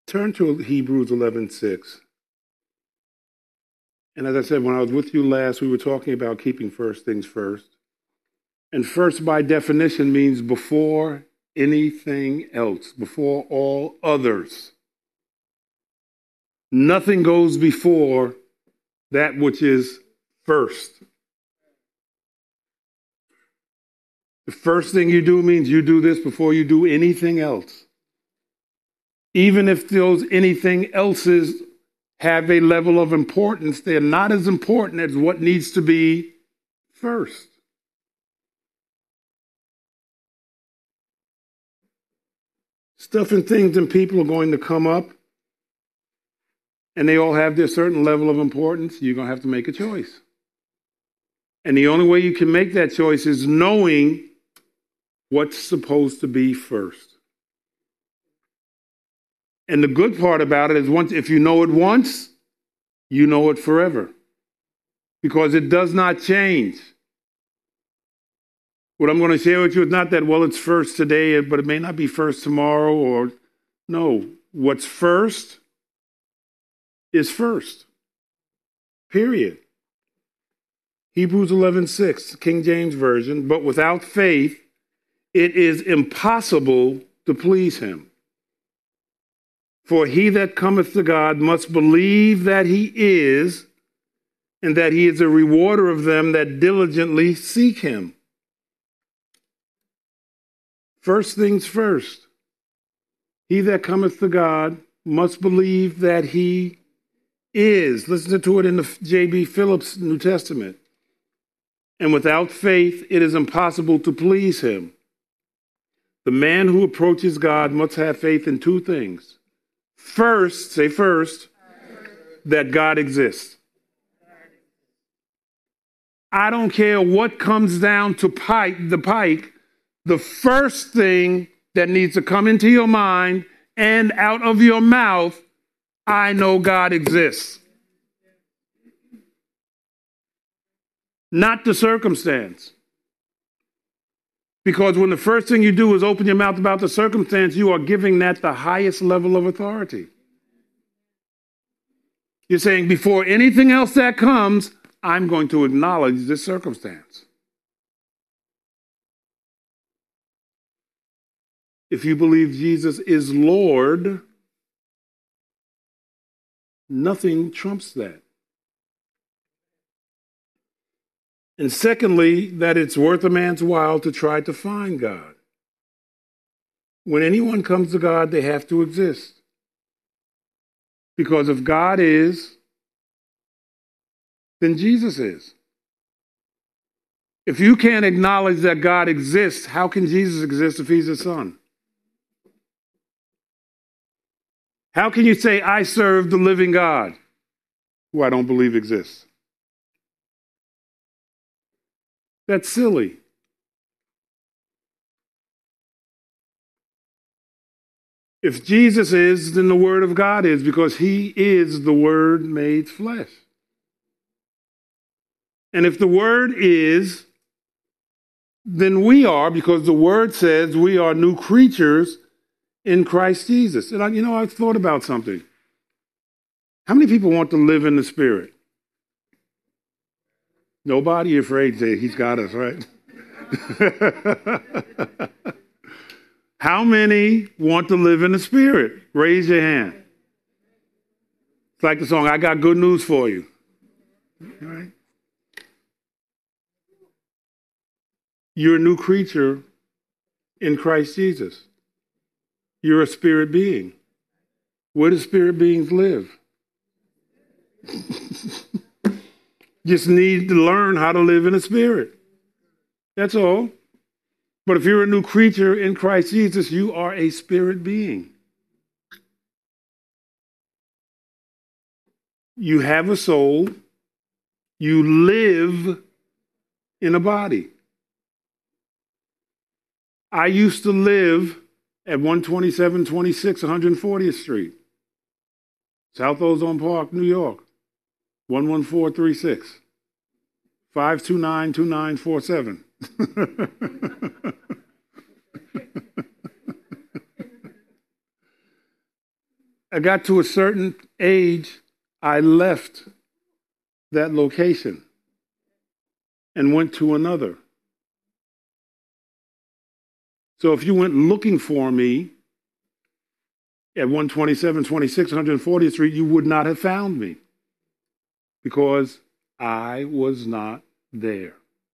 Turn to Hebrews 11:6. And as I said, when I was with you last, we were talking about keeping first things first. And first, by definition, means before anything else, before all others. Nothing goes before that which is first. The first thing you do means you do this before you do anything else. Even if those anything else's have a level of importance, they're not as important as what needs to be first. Stuff and things and people are going to come up, and they all have their certain level of importance. You're going to have to make a choice. And the only way you can make that choice is knowing what's supposed to be first. And the good part about it is if you know it once, you know it forever. Because it does not change. What I'm going to share with you is not that, well, it's first today, but it may not be first tomorrow, or no. What's first is first. Period. Hebrews 11:6, King James Version, but without faith, it is impossible to please him. For he that cometh to God must believe that he is, and that he is a rewarder of them that diligently seek him. First things first. He that cometh to God must believe that he is. Listen to it in the J.B. Phillips New Testament. And without faith, it is impossible to please him. The man who approaches God must have faith in two things. First, say first, that God exists. I don't care what comes down to the pike, the first thing that needs to come into your mind and out of your mouth, I know God exists. Not the circumstance. Because when the first thing you do is open your mouth about the circumstance, you are giving that the highest level of authority. You're saying, before anything else that comes, I'm going to acknowledge this circumstance. If you believe Jesus is Lord, nothing trumps that. And secondly, that it's worth a man's while to try to find God. When anyone comes to God, they have to exist. Because if God is, then Jesus is. If you can't acknowledge that God exists, how can Jesus exist if he's the Son? How can you say, I serve the living God, who I don't believe exists? That's silly. If Jesus is, then the Word of God is, because he is the Word made flesh. And if the Word is, then we are, because the Word says we are new creatures in Christ Jesus. And I thought about something. How many people want to live in the Spirit? Nobody? You're afraid to say, he's got us, right? How many want to live in the Spirit? Raise your hand. It's like the song, I got good news for you. All right? You're a new creature in Christ Jesus. You're a spirit being. Where do spirit beings live? Just need to learn how to live in the Spirit. That's all. But if you're a new creature in Christ Jesus, you are a spirit being. You have a soul. You live in a body. I used to live at 12726 140th Street, South Ozone Park, New York, 11436, 529-2947. I got to a certain age, I left that location and went to another. So if you went looking for me at 127, 26, 140th Street, you would not have found me because I was not there.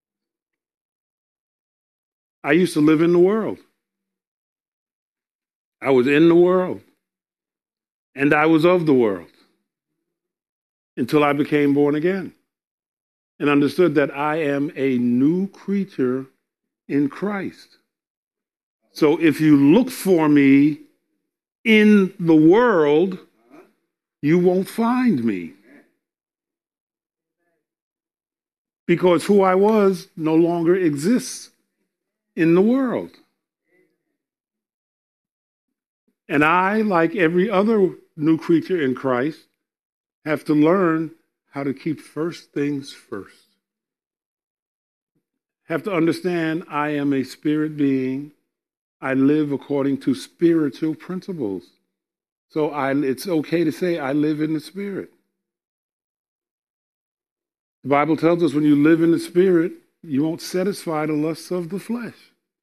I used to live in the world. I was in the world. And I was of the world until I became born again and understood that I am a new creature in Christ. So if you look for me in the world, you won't find me. Because who I was no longer exists in the world. And I, like every other new creature in Christ, have to learn how to keep first things first. Have to understand I am a spirit being. I live according to spiritual principles. So it's okay to say I live in the Spirit. The Bible tells us when you live in the Spirit, you won't satisfy the lusts of the flesh.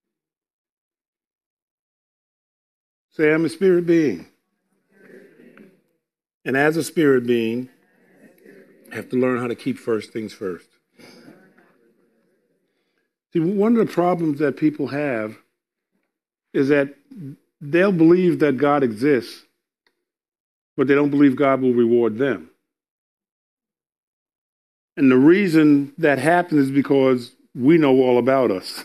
Say, I'm a spirit being. And as a spirit being, I have to learn how to keep first things first. See, one of the problems that people have is that they'll believe that God exists, but they don't believe God will reward them. And the reason that happens is because we know all about us.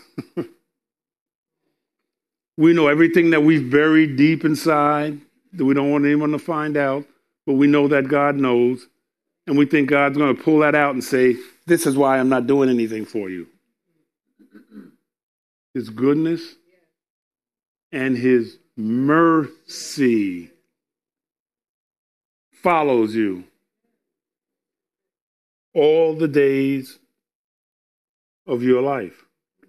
We know everything that we've buried deep inside that we don't want anyone to find out, but we know that God knows. And we think God's going to pull that out and say, this is why I'm not doing anything for you. His goodness and his mercy follows you all the days of your life.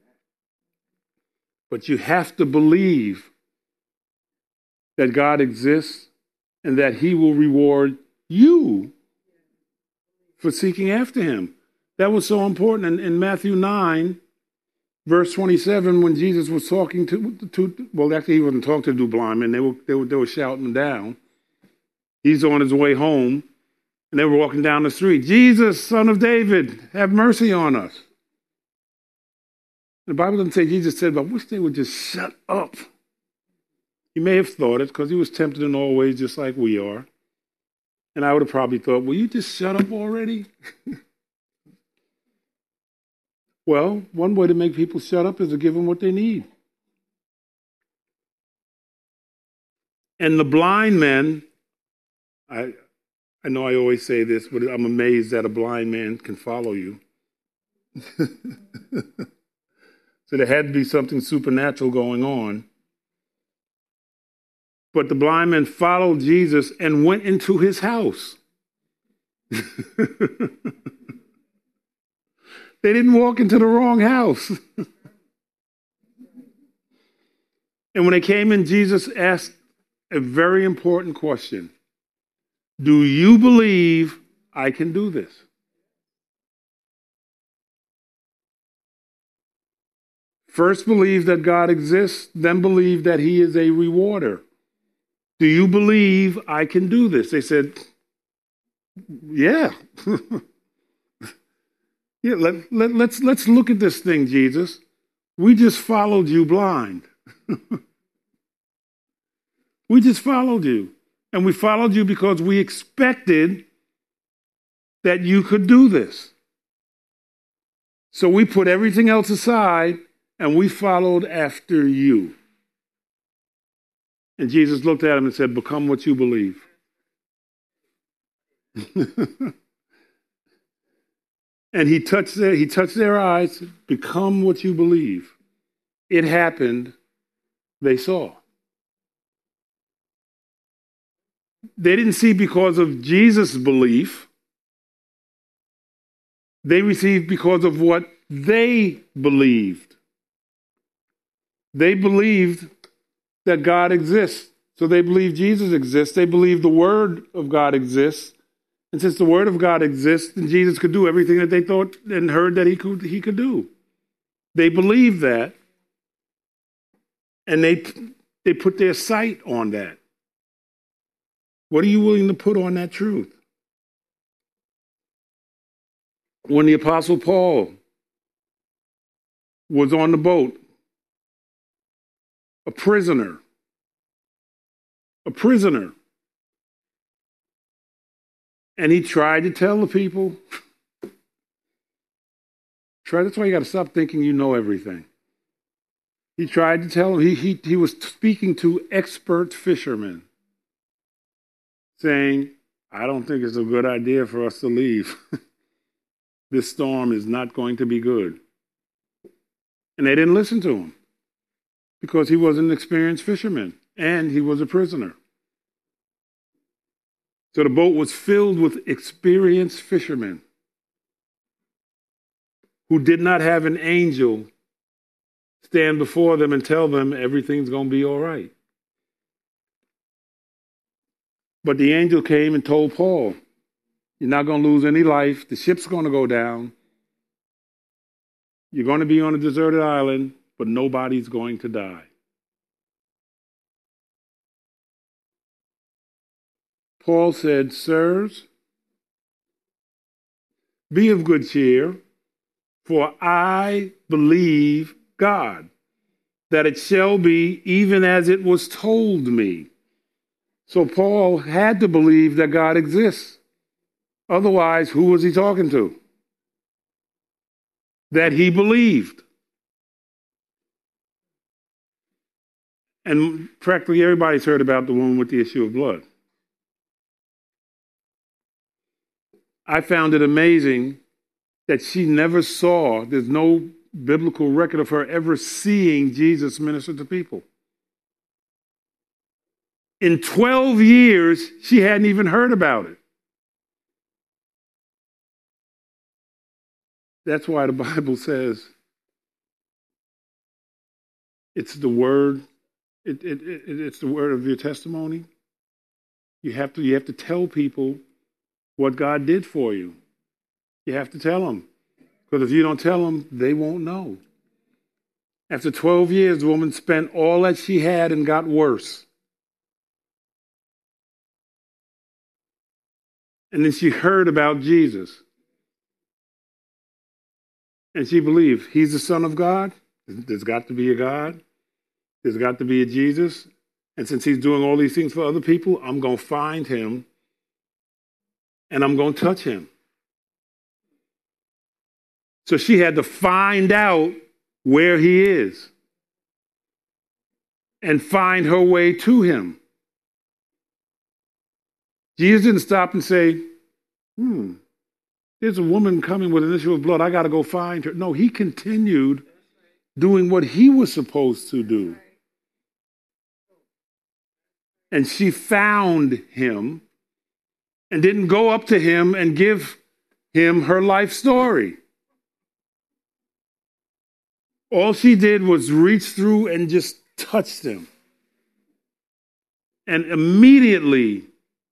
But you have to believe that God exists and that he will reward you for seeking after him. That was so important. In Matthew 9, verse 27, when Jesus was talking well, actually he wasn't talking to the blind men. They were shouting him down. He's on his way home, and they were walking down the street. Jesus, Son of David, have mercy on us. The Bible doesn't say Jesus said, but I wish they would just shut up. He may have thought it because he was tempted in all ways just like we are. And I would have probably thought, will you just shut up already? Well, one way to make people shut up is to give them what they need. And the blind men, I know I always say this, but I'm amazed that a blind man can follow you. So there had to be something supernatural going on. But the blind men followed Jesus and went into his house. They didn't walk into the wrong house. And when they came in, Jesus asked a very important question. Do you believe I can do this? First believe that God exists, then believe that he is a rewarder. Do you believe I can do this? They said, yeah. Yeah, let's look at this thing, Jesus. We just followed you blind. We just followed you. And we followed you because we expected that you could do this. So we put everything else aside and we followed after you. And Jesus looked at him and said, become what you believe. And he touched their eyes, become what you believe. It happened, they saw. They didn't see because of Jesus' belief. They received because of what they believed. They believed that God exists, So they believe Jesus exists. They believe the Word of God exists. And since the Word of God exists, then Jesus could do everything that they thought and heard that he could do. They believe that, and they put their sight on that. What are you willing to put on that truth? When the Apostle Paul was on the boat, a prisoner, and he tried to tell the people, that's why you got to stop thinking you know everything. He tried to tell them, he was speaking to expert fishermen, saying, I don't think it's a good idea for us to leave. This storm is not going to be good. And they didn't listen to him because he was an experienced fisherman and he was a prisoner. So the boat was filled with experienced fishermen who did not have an angel stand before them and tell them everything's going to be all right. But the angel came and told Paul, you're not going to lose any life. The ship's going to go down. You're going to be on a deserted island, but nobody's going to die. Paul said, sirs, be of good cheer, for I believe God, that it shall be even as it was told me. So Paul had to believe that God exists. Otherwise, who was he talking to? That he believed. And practically everybody's heard about the woman with the issue of blood. I found it amazing that she never saw, there's no biblical record of her ever seeing Jesus minister to people. In 12 years, she hadn't even heard about it. That's why the Bible says it's the word, it's the word of your testimony. You have to tell people what God did for you. You have to tell them. Because if you don't tell them, they won't know. After 12 years, the woman spent all that she had and got worse. And then she heard about Jesus. And she believed, he's the Son of God. There's got to be a God. There's got to be a Jesus. And since he's doing all these things for other people, I'm going to find him and I'm going to touch him. So she had to find out where he is and find her way to him. Jesus didn't stop and say, there's a woman coming with an issue of blood. I got to go find her. No, he continued doing what he was supposed to do. And she found him and didn't go up to him and give him her life story. All she did was reach through and just touched him. And immediately,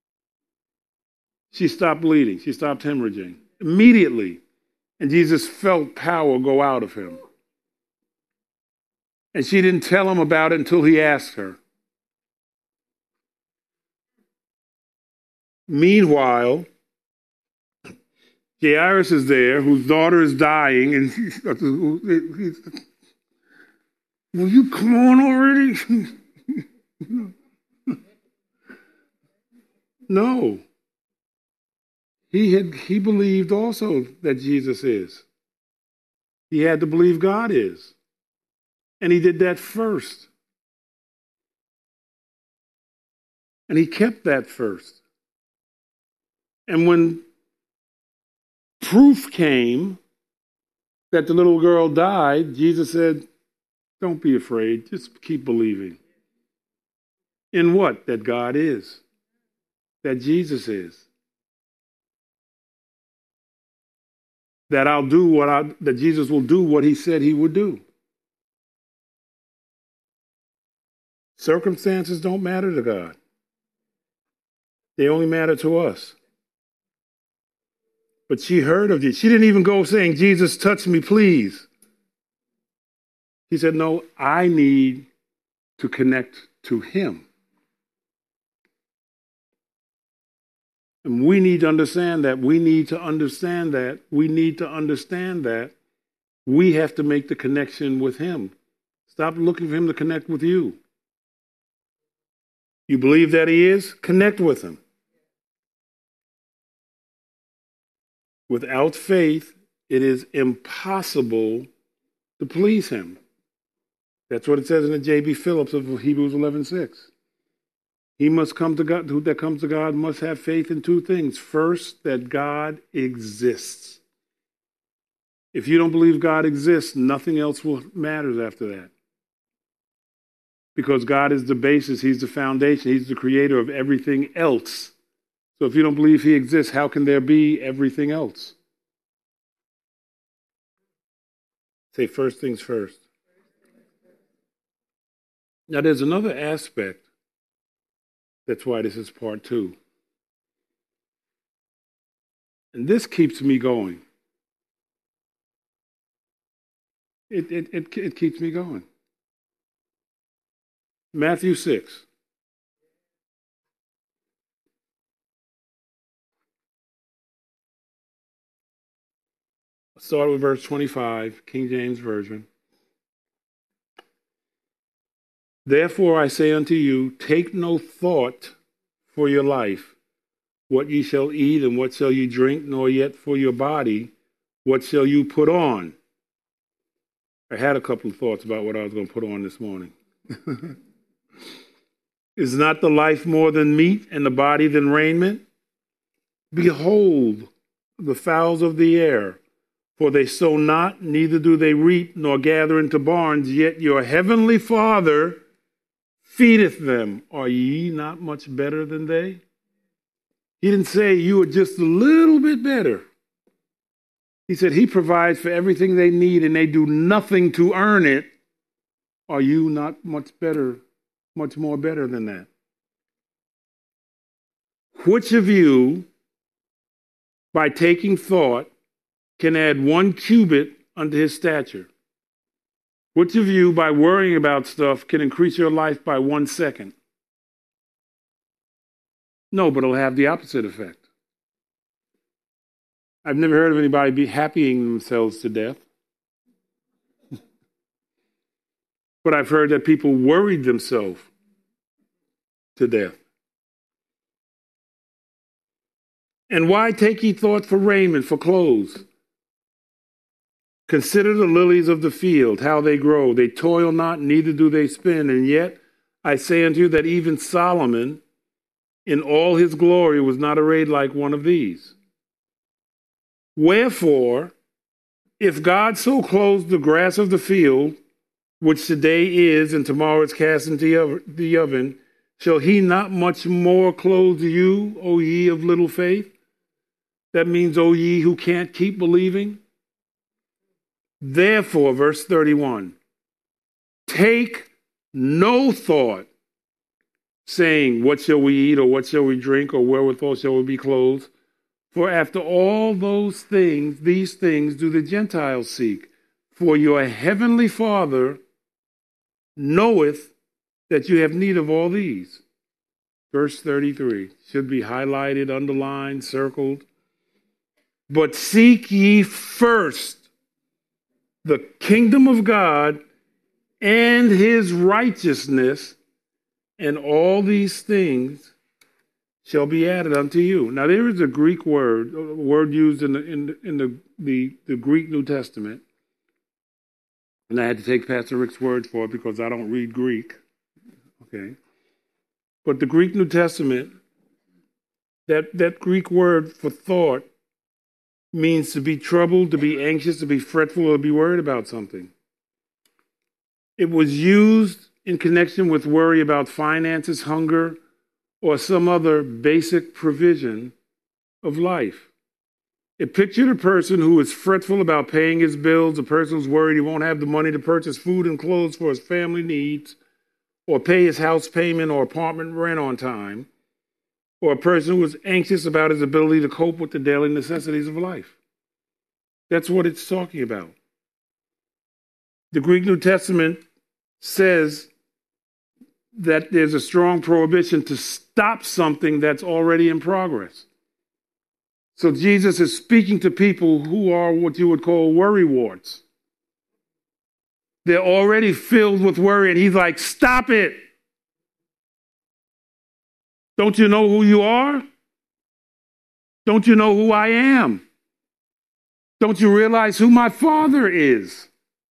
she stopped bleeding. She stopped hemorrhaging. Immediately. And Jesus felt power go out of him. And she didn't tell him about it until he asked her. Meanwhile, Jairus is there, whose daughter is dying, and will you come on already? No. He believed also that Jesus is. He had to believe God is. And he did that first. And he kept that first. And when proof came that the little girl died, Jesus said, don't be afraid, just keep believing. In what? That God is. That Jesus is. That Jesus will do what he said he would do. Circumstances don't matter to God. They only matter to us. But she heard of Jesus. She didn't even go saying, Jesus, touch me, please. He said, no, I need to connect to him. And we need to understand that. We need to understand that. We need to understand that we have to make the connection with him. Stop looking for him to connect with you. You believe that he is? Connect with him. Without faith, it is impossible to please him. That's what it says in the J.B. Phillips of Hebrews 11:6. He must come to God, who that comes to God must have faith in two things. First, that God exists. If you don't believe God exists, nothing else will matter after that. Because God is the basis, he's the foundation, he's the creator of everything else. So if you don't believe he exists, how can there be everything else? Say first things first. Now there's another aspect. That's why this is part 2. And this keeps me going. It keeps me going. Matthew 6. Start with verse 25, King James Version. Therefore I say unto you, take no thought for your life, what ye shall eat and what shall ye drink, nor yet for your body, what shall you put on? I had a couple of thoughts about what I was going to put on this morning. Is not the life more than meat, and the body than raiment? Behold, the fowls of the air, for they sow not, neither do they reap, nor gather into barns, yet your heavenly Father feedeth them. Are ye not much better than they? He didn't say you are just a little bit better. He said he provides for everything they need and they do nothing to earn it. Are you not much better, much more better than that? Which of you, by taking thought, can add 1 cubit unto his stature? Which of you, by worrying about stuff, can increase your life by 1 second? No, but it'll have the opposite effect. I've never heard of anybody be happying themselves to death. But I've heard that people worried themselves to death. And why take ye thought for raiment, for clothes? Consider the lilies of the field, how they grow. They toil not, neither do they spin. And yet I say unto you that even Solomon, in all his glory, was not arrayed like one of these. Wherefore, if God so clothes the grass of the field, which today is and tomorrow is cast into the oven, shall he not much more clothe you, O ye of little faith? That means, O ye who can't keep believing. Therefore, verse 31, take no thought, saying, what shall we eat, or what shall we drink, or wherewithal shall we be clothed? For after all these things do the Gentiles seek. For your heavenly Father knoweth that you have need of all these. Verse 33 should be highlighted, underlined, circled. But seek ye first the kingdom of God and his righteousness, and all these things shall be added unto you. Now there is a Greek word, a word used in the Greek New Testament, and I had to take Pastor Rick's word for it because I don't read Greek. Okay, but the Greek New Testament, that Greek word for thought means to be troubled, to be anxious, to be fretful, or to be worried about something. It was used in connection with worry about finances, hunger, or some other basic provision of life. It pictured a person who is fretful about paying his bills, a person who's worried he won't have the money to purchase food and clothes for his family needs, or pay his house payment or apartment rent on time, or a person who is anxious about his ability to cope with the daily necessities of life. That's what it's talking about. The Greek New Testament says that there's a strong prohibition to stop something that's already in progress. So Jesus is speaking to people who are what you would call worrywarts. They're already filled with worry, and he's like, stop it. Don't you know who you are? Don't you know who I am? Don't you realize who my Father is?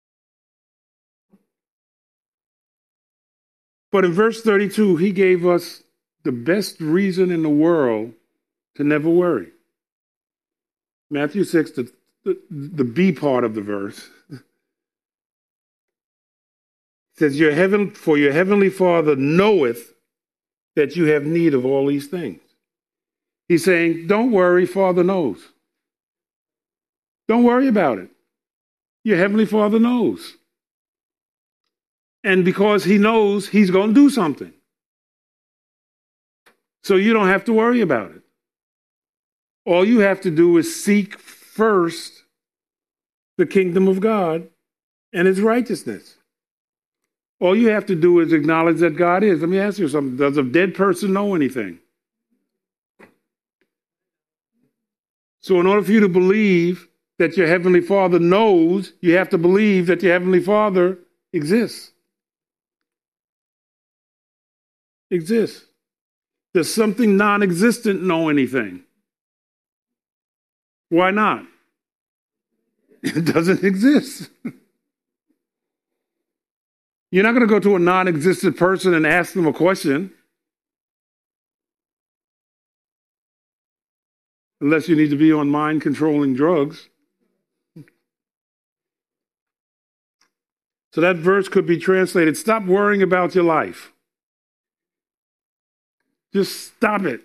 But in verse 32, he gave us the best reason in the world to never worry. Matthew 6, the B part of the verse, says, for your heavenly Father knoweth that you have need of all these things. He's saying, don't worry, Father knows. Don't worry about it. Your heavenly Father knows. And because he knows, he's going to do something. So you don't have to worry about it. All you have to do is seek first the kingdom of God and his righteousness. All you have to do is acknowledge that God is. Let me ask you something. Does a dead person know anything? So in order for you to believe that your heavenly Father knows, you have to believe that your heavenly Father exists. Exists. Does something non-existent know anything? Why not? It doesn't exist. You're not going to go to a non-existent person and ask them a question. Unless you need to be on mind-controlling drugs. So that verse could be translated, stop worrying about your life. Just stop it.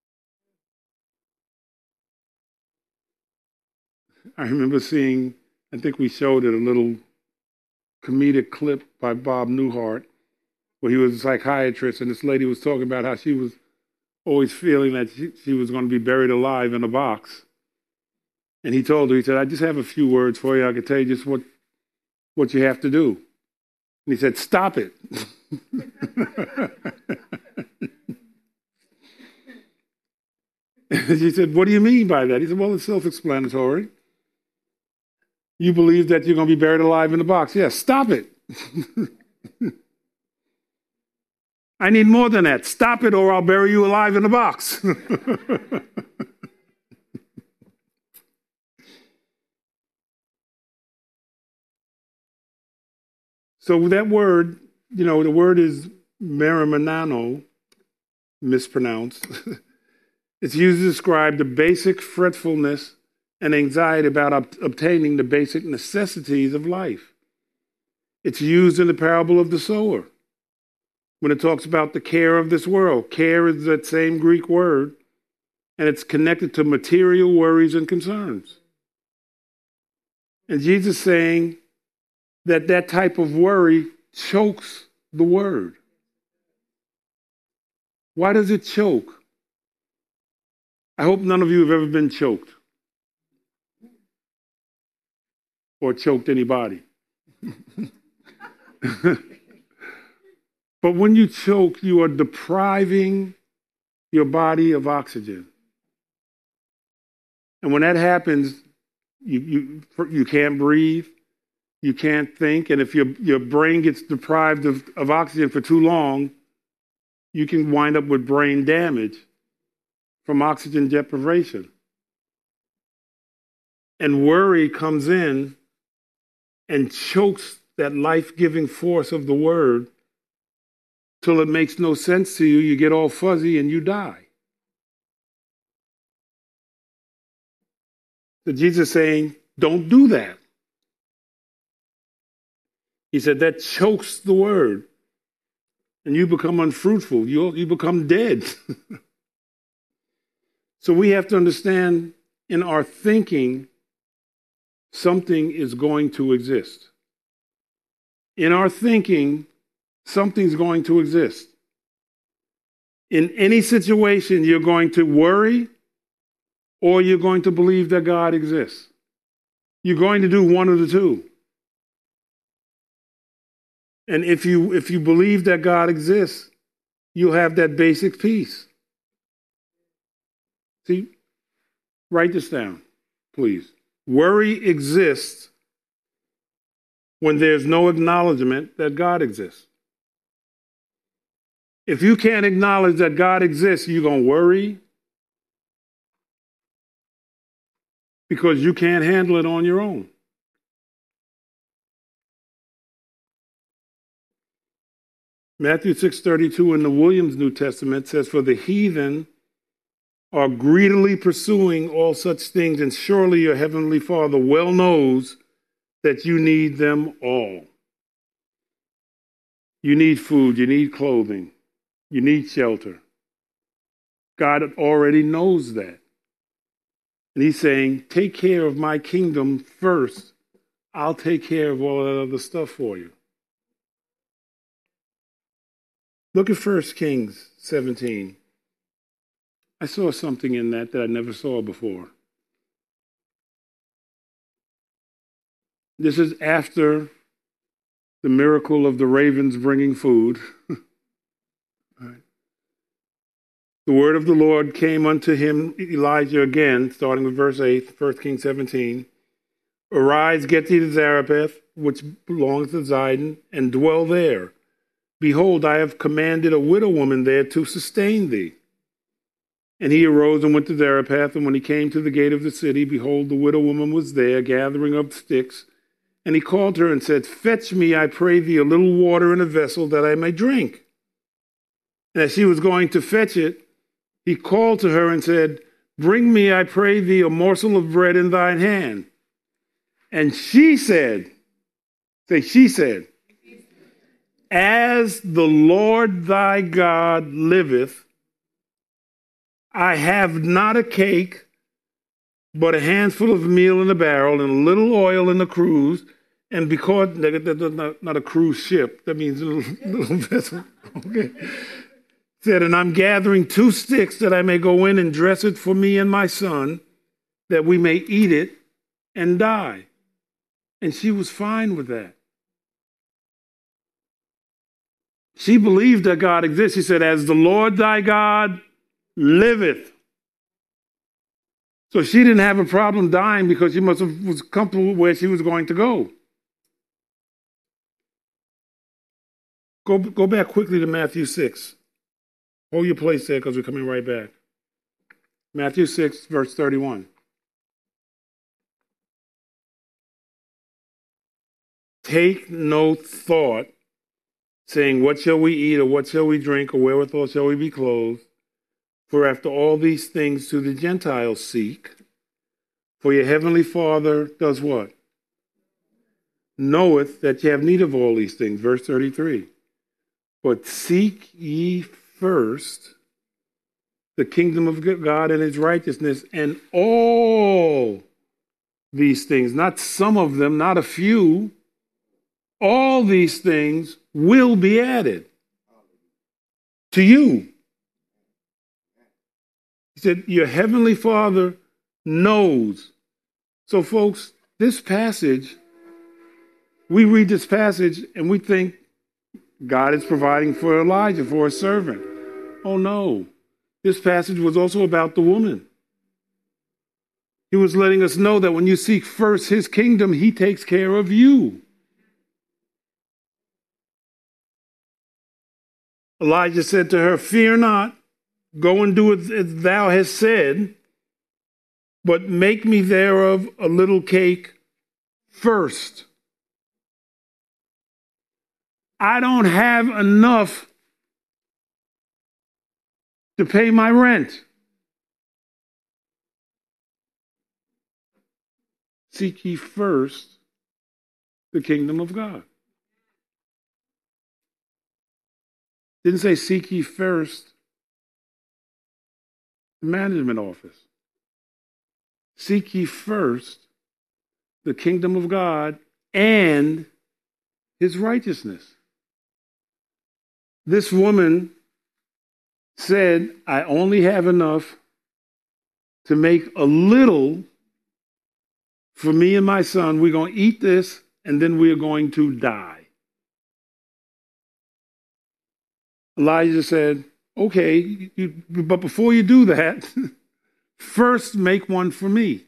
I remember seeing, I think we showed it, a little comedic clip by Bob Newhart, where he was a psychiatrist, and this lady was talking about how she was always feeling that she was going to be buried alive in a box. And he told her, he said, I just have a few words for you. I can tell you just what you have to do. And he said, stop it. And she said, what do you mean by that? He said, well, it's self-explanatory. You believe that you're going to be buried alive in a box. Yes, stop it. I need more than that. Stop it or I'll bury you alive in a box. So that word, the word is merimenano, mispronounced. It's used to describe the basic fretfulness and anxiety about obtaining the basic necessities of life. It's used in the parable of the sower when it talks about the care of this world. Care is that same Greek word, and it's connected to material worries and concerns. And Jesus is saying that type of worry chokes the word. Why does it choke? I hope none of you have ever been choked or choked anybody. But when you choke, you are depriving your body of oxygen. And when that happens, you can't breathe, you can't think, and if your brain gets deprived of oxygen for too long, you can wind up with brain damage from oxygen deprivation. And worry comes in and chokes that life-giving force of the word till it makes no sense to you. You get all fuzzy and you die. So Jesus is saying, don't do that. He said that chokes the word and you become unfruitful. You become dead. So we have to understand in our thinking, something is going to exist. In our thinking, Something's going to exist. In any situation, you're going to worry or you're going to believe that God exists. You're going to do one of the two. And if you believe that God exists, you'll have that basic peace. See, write this down, please. Worry exists when there's no acknowledgement that God exists. If you can't acknowledge that God exists, you're going to worry because you can't handle it on your own. Matthew 6:32 in the Williams New Testament says, "For the heathen are greedily pursuing all such things, and surely your heavenly Father well knows that you need them all." You need food, you need clothing, you need shelter. God already knows that. And he's saying, take care of my kingdom first. I'll take care of all that other stuff for you. Look at 1 Kings 17. I saw something in that I never saw before. This is after the miracle of the ravens bringing food. Right. The word of the Lord came unto him, Elijah again, starting with verse 8, 1 Kings 17. Arise, get thee to Zarephath, which belongs to Zidon, and dwell there. Behold, I have commanded a widow woman there to sustain thee. And he arose and went to Zarephath, and when he came to the gate of the city, behold, the widow woman was there, gathering up sticks. And he called her and said, Fetch me, I pray thee, a little water in a vessel that I may drink. And as she was going to fetch it, he called to her and said, Bring me, I pray thee, a morsel of bread in thine hand. And she said, As the Lord thy God liveth, I have not a cake, but a handful of meal in a barrel and a little oil in the cruse. And because, not a cruise ship, that means a little vessel. Okay. Said, and I'm gathering 2 sticks that I may go in and dress it for me and my son, that we may eat it and die. And she was fine with that. She believed that God exists. She said, as the Lord thy God liveth. So she didn't have a problem dying because she was comfortable where she was going to go. Go back quickly to Matthew 6. Hold your place there because we're coming right back. Matthew 6, verse 31. Take no thought, saying, what shall we eat, or what shall we drink, or wherewithal shall we be clothed? For after all these things do the Gentiles seek. For your heavenly Father does what? Knoweth that ye have need of all these things. Verse 33. But seek ye first the kingdom of God and his righteousness, and all these things, not some of them, not a few, all these things will be added to you. He said, your heavenly Father knows. So folks, this passage, we read this passage and we think God is providing for Elijah, for a servant. Oh no, this passage was also about the woman. He was letting us know that when you seek first his kingdom, he takes care of you. Elijah said to her, fear not, go and do as thou hast said, but make me thereof a little cake first. I don't have enough to pay my rent. Seek ye first the kingdom of God. Didn't say seek ye first the management office. Seek ye first the kingdom of God and his righteousness. This woman said, I only have enough to make a little for me and my son. We're going to eat this, and then we're going to die. Elijah said, okay, but before you do that, first make one for me.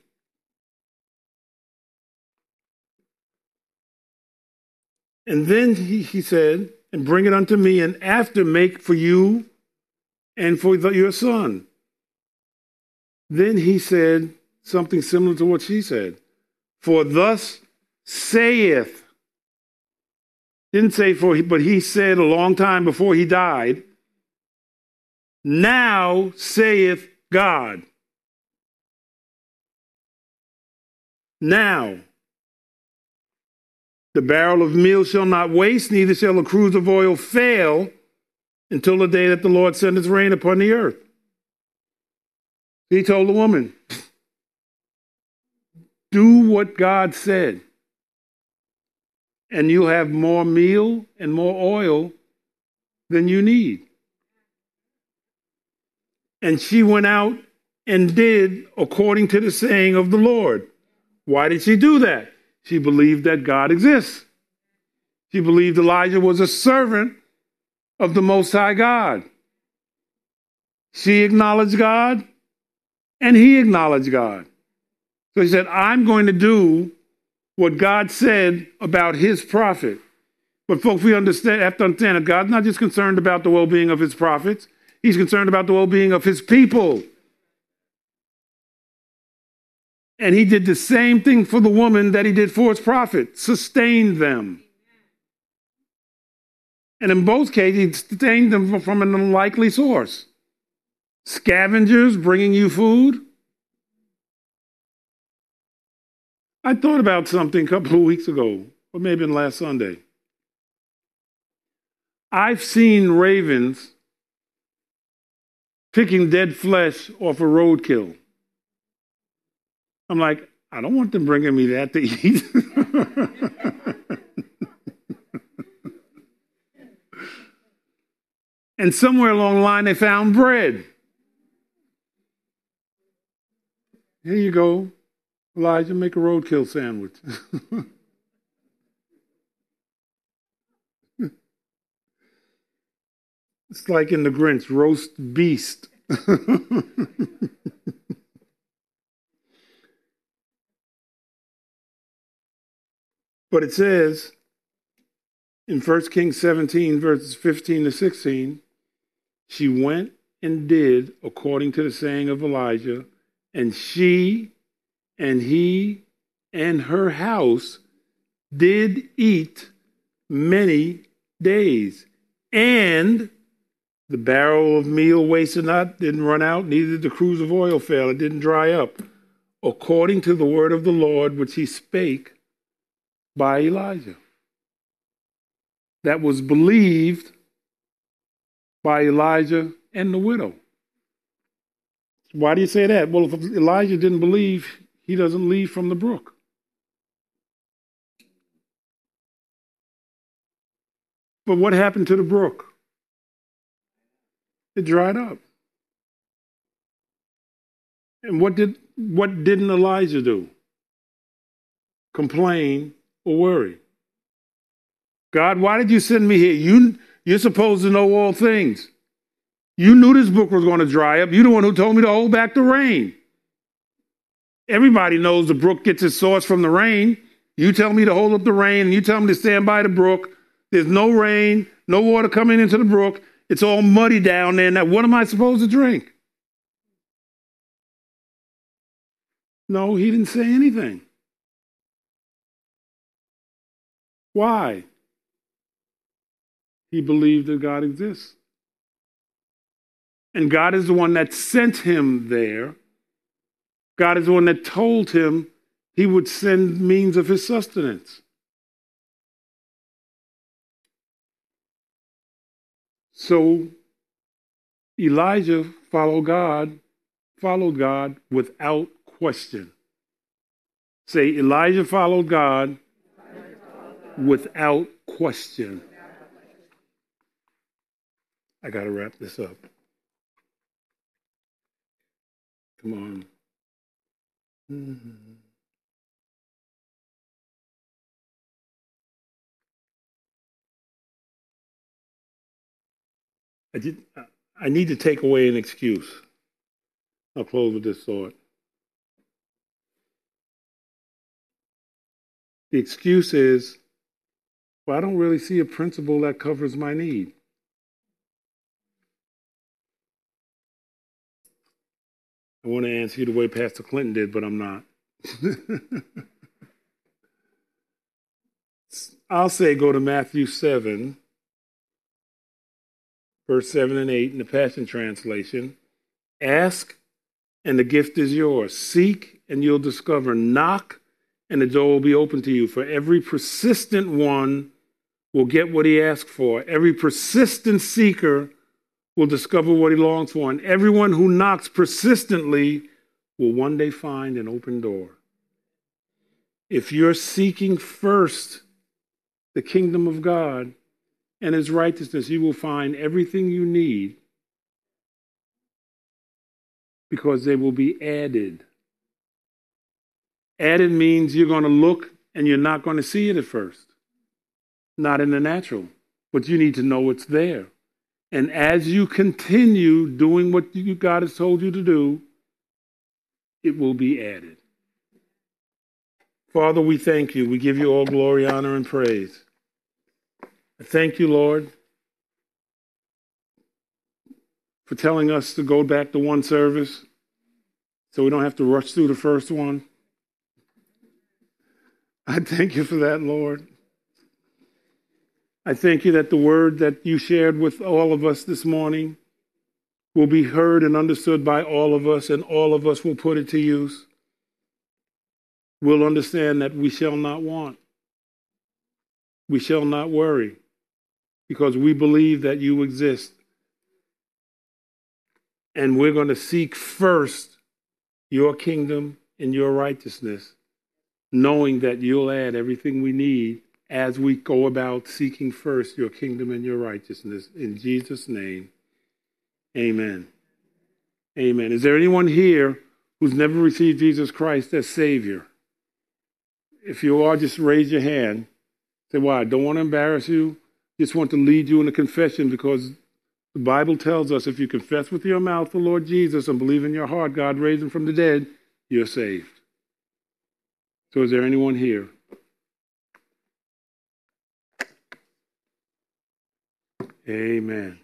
And then he said, and bring it unto me, and after make for you and for your son. Then he said something similar to what she said. For thus saith, didn't say for, but he said a long time before he died, now saith God. Now, the barrel of meal shall not waste, neither shall the cruse of oil fail until the day that the Lord send his rain upon the earth. He told the woman, do what God said, and you'll have more meal and more oil than you need. And she went out and did according to the saying of the Lord. Why did she do that? She believed that God exists. She believed Elijah was a servant of the Most High God. She acknowledged God, and he acknowledged God. So he said, I'm going to do what God said about his prophet. But folks, we have to understand that God's not just concerned about the well-being of his prophets. He's concerned about the well-being of his people. And he did the same thing for the woman that he did for his prophet, sustained them. And in both cases, he sustained them from an unlikely source. Scavengers bringing you food. I thought about something a couple of weeks ago, or maybe last Sunday. I've seen ravens picking dead flesh off a roadkill. I'm like, I don't want them bringing me that to eat. And somewhere along the line, they found bread. Here you go, Elijah, make a roadkill sandwich. It's like in The Grinch, roast beast. But it says in 1 Kings 17, verses 15 to 16, she went and did according to the saying of Elijah, and she and he and her house did eat many days. And the barrel of meal wasted not, didn't run out, neither did the cruse of oil fail, it didn't dry up, according to the word of the Lord which he spake by Elijah. That was believed by Elijah and the widow. Why do you say that? Well, if Elijah didn't believe, he doesn't leave from the brook. But what happened to the brook? It dried up. And what didn't Elijah do? Complain or worry. God, why did you send me here? You're supposed to know all things. You knew this brook was going to dry up. You're the one who told me to hold back the rain. Everybody knows the brook gets its source from the rain. You tell me to hold up the rain, and you tell me to stand by the brook. There's no rain, no water coming into the brook. It's all muddy down there. Now, what am I supposed to drink? No, he didn't say anything. Why? He believed that God exists. And God is the one that sent him there. God is the one that told him he would send means of his sustenance. So Elijah followed God without question. Say, Elijah followed God without question. I got to wrap this up. Come on. I need to take away an excuse. I'll close with this thought. The excuse is, well, I don't really see a principle that covers my need. I want to answer you the way Pastor Clinton did, but I'm not. I'll say go to Matthew 7, verse 7 and 8 in the Passion Translation. Ask, and the gift is yours. Seek, and you'll discover. Knock, and the door will be open to you. For every persistent one will get what he asks for. Every persistent seeker will discover what he longs for. And everyone who knocks persistently will one day find an open door. If you're seeking first the kingdom of God and his righteousness, you will find everything you need, because they will be added. Added means you're going to look and you're not going to see it at first. Not in the natural, but you need to know it's there. And as you continue doing what God has told you to do, it will be added. Father, we thank you. We give you all glory, honor, and praise. I thank you, Lord, for telling us to go back to one service so we don't have to rush through the first one. I thank you for that, Lord. I thank you that the word that you shared with all of us this morning will be heard and understood by all of us, and all of us will put it to use. We'll understand that we shall not want. We shall not worry, because we believe that you exist. And we're going to seek first your kingdom and your righteousness, knowing that you'll add everything we need as we go about seeking first your kingdom and your righteousness. In Jesus' name, amen. Amen. Is there anyone here who's never received Jesus Christ as Savior? If you are, just raise your hand. Say, well, I don't want to embarrass you. Just want to lead you in a confession, because the Bible tells us if you confess with your mouth the Lord Jesus and believe in your heart God raised him from the dead, you're saved. So is there anyone here? Amen.